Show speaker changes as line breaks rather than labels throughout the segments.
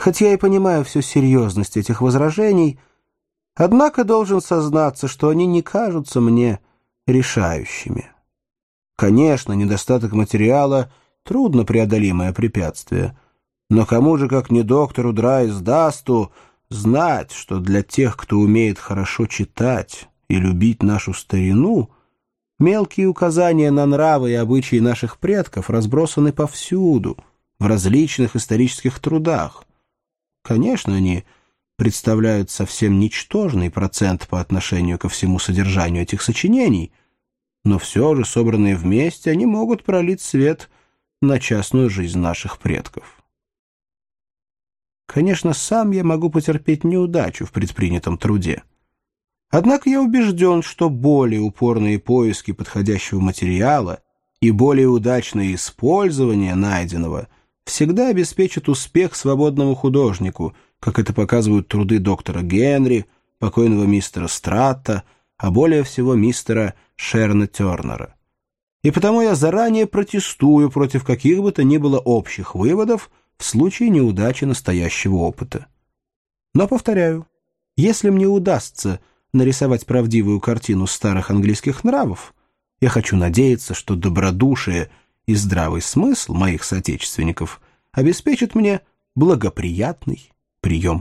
Хоть я и понимаю всю серьезность этих возражений, однако должен сознаться, что они не кажутся мне решающими. Конечно, недостаток материала — трудно преодолимое препятствие, но кому же, как не доктору Драйсдасту, знать, что для тех, кто умеет хорошо читать и любить нашу старину, мелкие указания на нравы и обычаи наших предков разбросаны повсюду, в различных исторических трудах. Конечно, они представляют совсем ничтожный процент по отношению ко всему содержанию этих сочинений, но все же, собранные вместе, они могут пролить свет на частную жизнь наших предков. Конечно, сам я могу потерпеть неудачу в предпринятом труде. Однако я убежден, что более упорные поиски подходящего материала и более удачное использование найденного всегда обеспечат успех свободному художнику, как это показывают труды доктора Генри, покойного мистера Стратта, а более всего мистера Шерна Тернера. И потому я заранее протестую против каких бы то ни было общих выводов в случае неудачи настоящего опыта. Но, повторяю, если мне удастся нарисовать правдивую картину старых английских нравов, я хочу надеяться, что добродушие и здравый смысл моих соотечественников обеспечат мне благоприятный прием.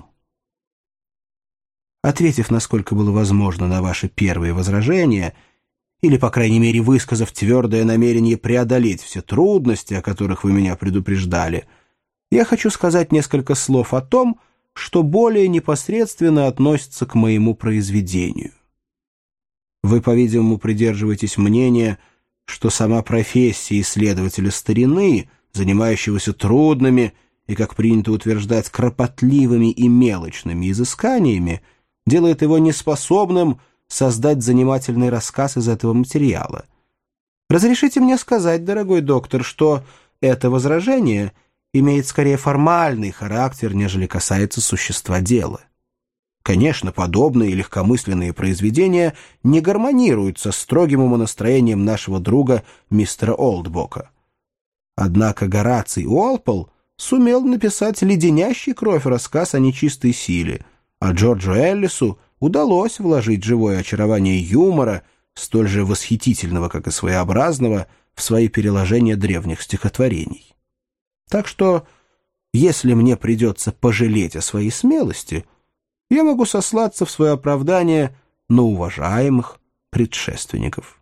Ответив, насколько было возможно, на ваши первые возражения, или, по крайней мере, высказав твердое намерение преодолеть все трудности, о которых вы меня предупреждали, я хочу сказать несколько слов о том, что более непосредственно относится к моему произведению. Вы, по-видимому, придерживаетесь мнения, что сама профессия исследователя старины, занимающегося трудными и, как принято утверждать, кропотливыми и мелочными изысканиями, делает его неспособным создать занимательный рассказ из этого материала. Разрешите мне сказать, дорогой доктор, что это возражение имеет скорее формальный характер, нежели касается существа дела. Конечно, подобные легкомысленные произведения не гармонируют со строгим умонастроением нашего друга мистера Олдбока. Однако Гораций Уолпол сумел написать леденящий кровь рассказ о нечистой силе, а Джорджу Эллису удалось вложить живое очарование юмора, столь же восхитительного, как и своеобразного, в свои переложения древних стихотворений. Так что, если мне придется пожалеть о своей смелости, я могу сослаться в свое оправдание на уважаемых предшественников.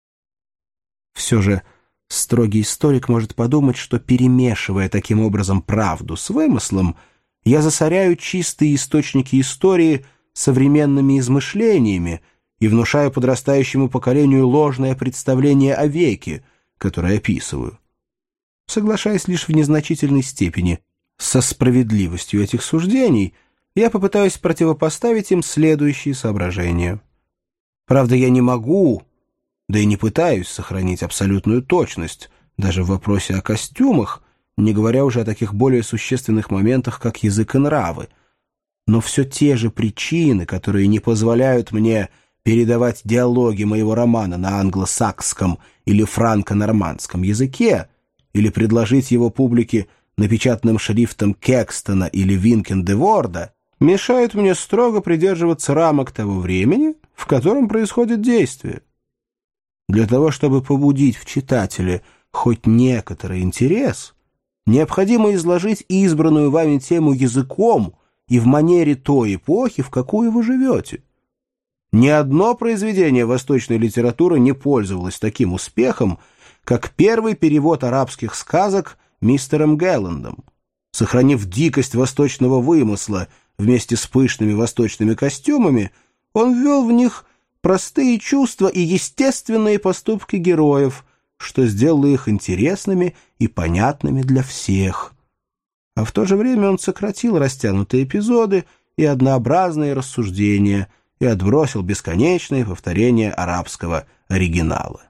Все же строгий историк может подумать, что, перемешивая таким образом правду с вымыслом, я засоряю чистые источники истории современными измышлениями и внушаю подрастающему поколению ложное представление о веке, которое описываю. Соглашаясь лишь в незначительной степени со справедливостью этих суждений, я попытаюсь противопоставить им следующие соображения. Правда, я не могу, да и не пытаюсь сохранить абсолютную точность даже в вопросе о костюмах, не говоря уже о таких более существенных моментах, как язык и нравы. Но все те же причины, которые не позволяют мне передавать диалоги моего романа на англосаксском или франко-нормандском языке или предложить его публике напечатанным шрифтом Кекстона или Винкен-де-Ворда, мешают мне строго придерживаться рамок того времени, в котором происходит действие. Для того, чтобы побудить в читателе хоть некоторый интерес, необходимо изложить избранную вами тему языком и в манере той эпохи, в какую вы живете. Ни одно произведение восточной литературы не пользовалось таким успехом, как первый перевод арабских сказок мистером Гэлландом. Сохранив дикость восточного вымысла вместе с пышными восточными костюмами, он ввел в них простые чувства и естественные поступки героев, что сделало их интересными и понятными для всех. А в то же время он сократил растянутые эпизоды и однообразные рассуждения и отбросил бесконечные повторения арабского оригинала.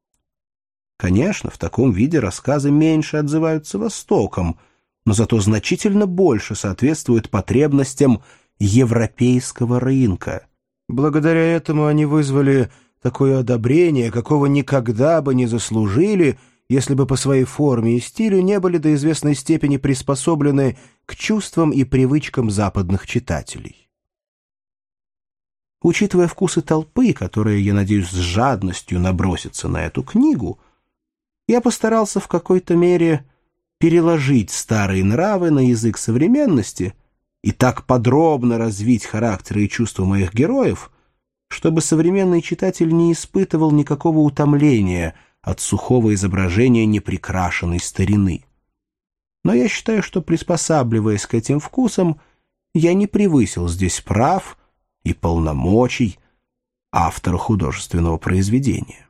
Конечно, в таком виде рассказы меньше отзываются Востоком, но зато значительно больше соответствуют потребностям европейского рынка. Благодаря этому они вызвали такое одобрение, какого никогда бы не заслужили, если бы по своей форме и стилю не были до известной степени приспособлены к чувствам и привычкам западных читателей. Учитывая вкусы толпы, которая, я надеюсь, с жадностью набросится на эту книгу, я постарался в какой-то мере переложить старые нравы на язык современности и так подробно развить характеры и чувства моих героев, чтобы современный читатель не испытывал никакого утомления от сухого изображения неприкрашенной старины. Но я считаю, что, приспосабливаясь к этим вкусам, я не превысил здесь прав и полномочий автора художественного произведения.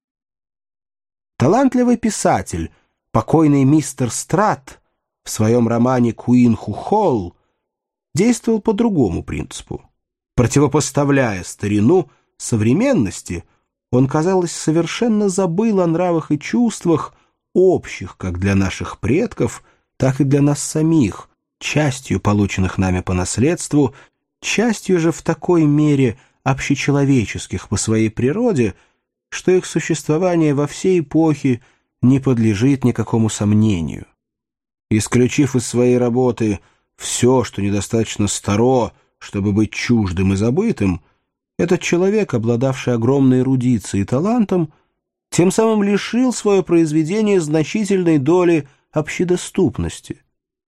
Талантливый писатель, покойный мистер Стратт, в своем романе «Куин Ху Холл» действовал по другому принципу. Противопоставляя старину современности, он, казалось, совершенно забыл о нравах и чувствах, общих как для наших предков, так и для нас самих, частью полученных нами по наследству, частью же в такой мере общечеловеческих по своей природе, что их существование во всей эпохе не подлежит никакому сомнению. Исключив из своей работы все, что недостаточно старо, чтобы быть чуждым и забытым, этот человек, обладавший огромной эрудицией и талантом, тем самым лишил свое произведение значительной доли общедоступности.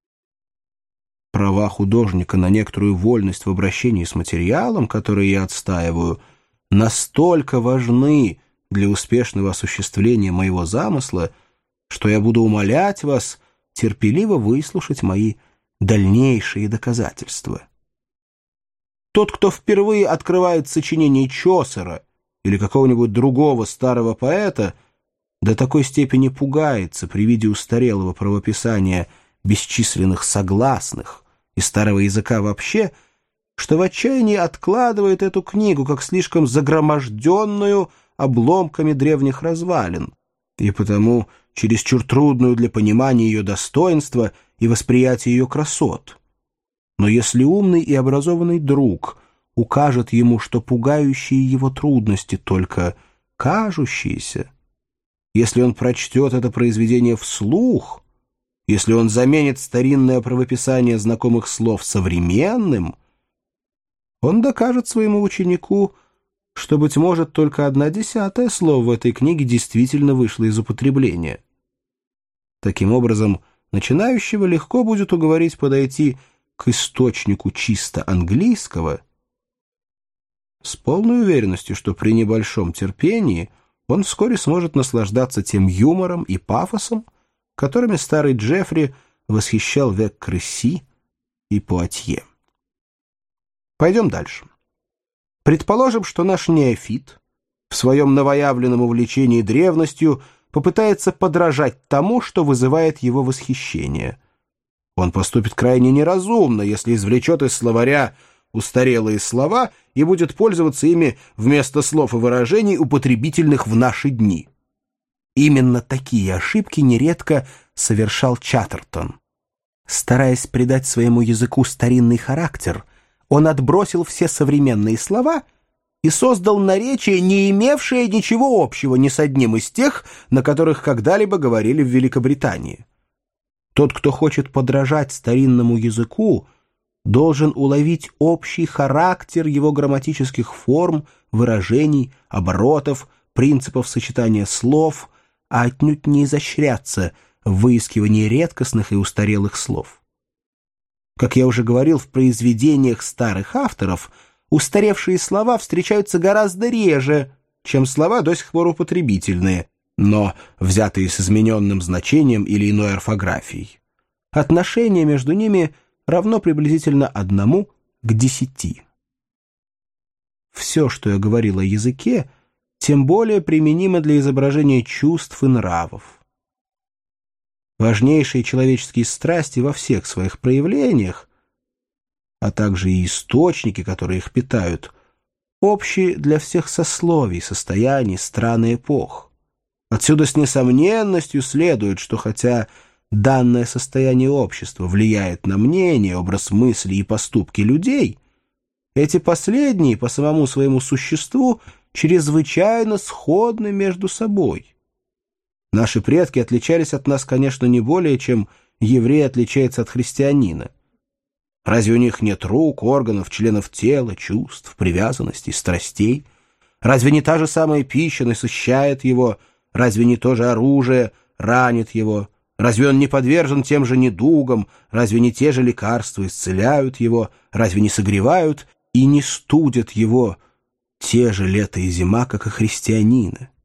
Права художника на некоторую вольность в обращении с материалом, который я отстаиваю, настолько важны для успешного осуществления моего замысла, что я буду умолять вас терпеливо выслушать мои дальнейшие доказательства. Тот, кто впервые открывает сочинение Чосера или какого-нибудь другого старого поэта, до такой степени пугается при виде устарелого правописания бесчисленных согласных и старого языка вообще, что в отчаянии откладывает эту книгу как слишком загроможденную обломками древних развалин, и потому чересчур трудную для понимания ее достоинства и восприятия ее красот. Но если умный и образованный друг укажет ему, что пугающие его трудности только кажущиеся, если он прочтет это произведение вслух, если он заменит старинное правописание знакомых слов современным, он докажет своему ученику, что, быть может, только 1/10 слов в этой книге действительно вышло из употребления. Таким образом, начинающего легко будет уговорить подойти к источнику чисто английского с полной уверенностью, что при небольшом терпении он вскоре сможет наслаждаться тем юмором и пафосом, которыми старый Джеффри восхищал век Кресси и Пуатье. Пойдем дальше. Предположим, что наш неофит в своем новоявленном увлечении древностью попытается подражать тому, что вызывает его восхищение. Он поступит крайне неразумно, если извлечет из словаря устарелые слова и будет пользоваться ими вместо слов и выражений, употребительных в наши дни. Именно такие ошибки нередко совершал Чаттертон. Стараясь придать своему языку старинный характер, он отбросил все современные слова и создал наречие, не имевшее ничего общего ни с одним из тех, на которых когда-либо говорили в Великобритании. Тот, кто хочет подражать старинному языку, должен уловить общий характер его грамматических форм, выражений, оборотов, принципов сочетания слов, а отнюдь не изощряться в выискивании редкостных и устарелых слов. Как я уже говорил, в произведениях старых авторов устаревшие слова встречаются гораздо реже, чем слова до сих пор употребительные, но взятые с измененным значением или иной орфографией. Отношение между ними равно приблизительно 1 к 10. Все, что я говорил о языке, тем более применимо для изображения чувств и нравов. Важнейшие человеческие страсти во всех своих проявлениях, а также и источники, которые их питают, общи для всех сословий, состояний, стран и эпох. Отсюда с несомненностью следует, что хотя данное состояние общества влияет на мнение, образ мысли и поступки людей, эти последние по самому своему существу чрезвычайно сходны между собой. Наши предки отличались от нас, конечно, не более, чем еврей отличается от христианина. Разве у них нет рук, органов, членов тела, чувств, привязанностей, страстей? Разве не та же самая пища насыщает его? Разве не то же оружие ранит его? Разве он не подвержен тем же недугам? Разве не те же лекарства исцеляют его? Разве не согревают и не студят его те же лето и зима, как и христианина?